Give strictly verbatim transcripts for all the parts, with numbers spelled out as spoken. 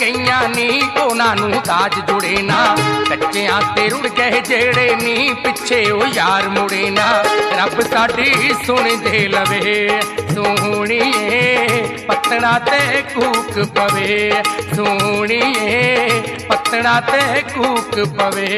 गईयां नी उन्हां नूं दाज जुड़े ना, कच्चियां ते रुड़ गए जेड़े नी पिछे ओ यार मुड़े ना। रब साडी सुन दे लवे सोहणीए पत्तड़ा ते कूक पवे, सोहणीए पत्तड़ा ते कूक पवे।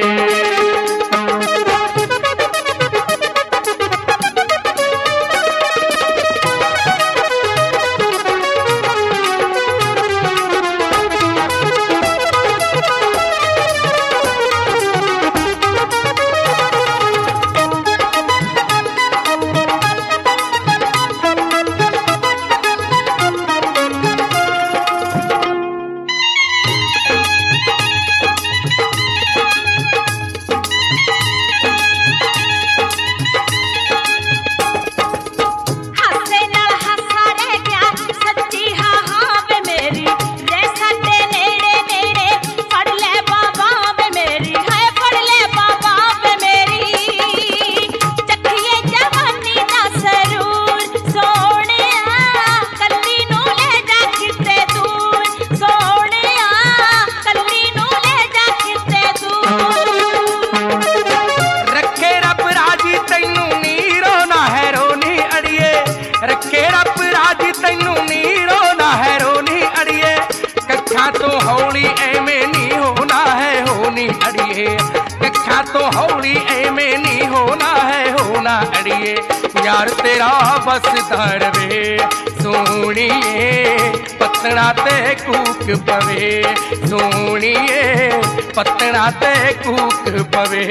हौली एवें नहीं होना है होनी अड़िए, कच्छा तो हौली एवें नहीं होना है होना अड़िए। यार तेरा बस दरवे सोहणीए पत्तड़ा ते कूक पवे, सोहणीए पत्तड़ा ते कूक पवे।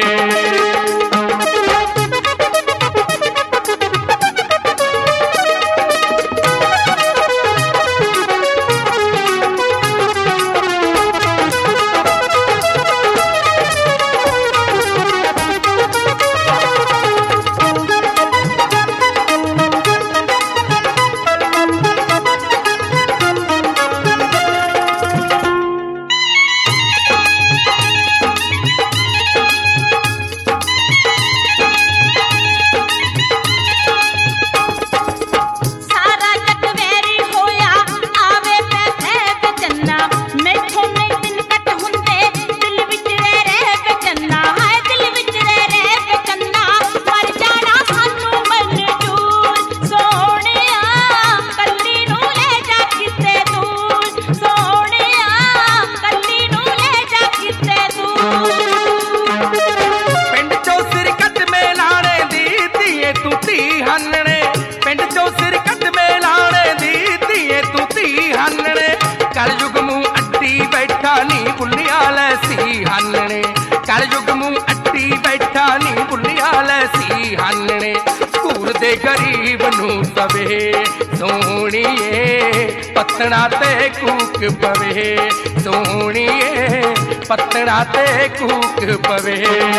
कलयुग मुँह अट्टी बैठा नी बुलिया लैसी हालने, घूर दे गरीब नूं सवे सोहणीए पत्तड़ा ते कूक पवे, सोहणीए पत्तड़ा ते कूक पवे।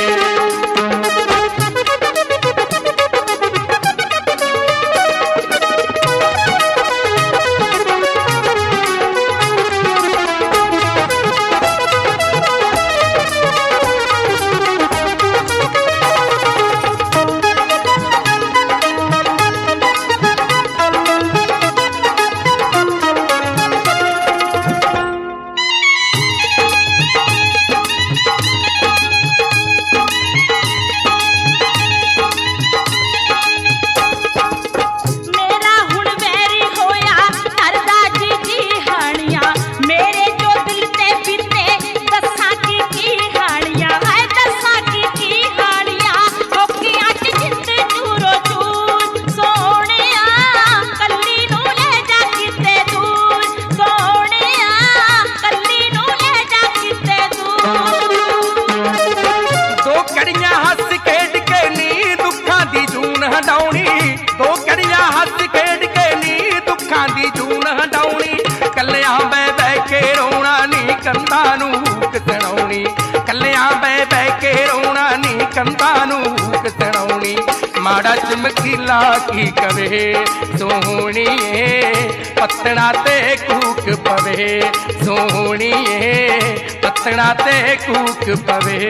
दो कड़ियां हस खेड के नी दुखां दी जून हटाउणी, कलियां बह बह के रोना नी कंधां नूं हूक सुणाउणी, कलियां बह बह के रोना नी कंधां नूं हूक सुणाउणी। माड़ा चमकीला की कवे सोहणीए पत्तड़ा ते कूक पवे, सोहणीए पत्तड़ा ते कूक पवे।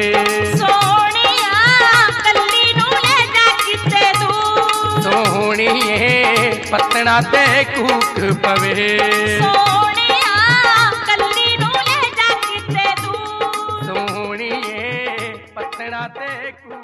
सोहणीए पत्तड़ा ते कूक पवे। ਤੇ ਕੂ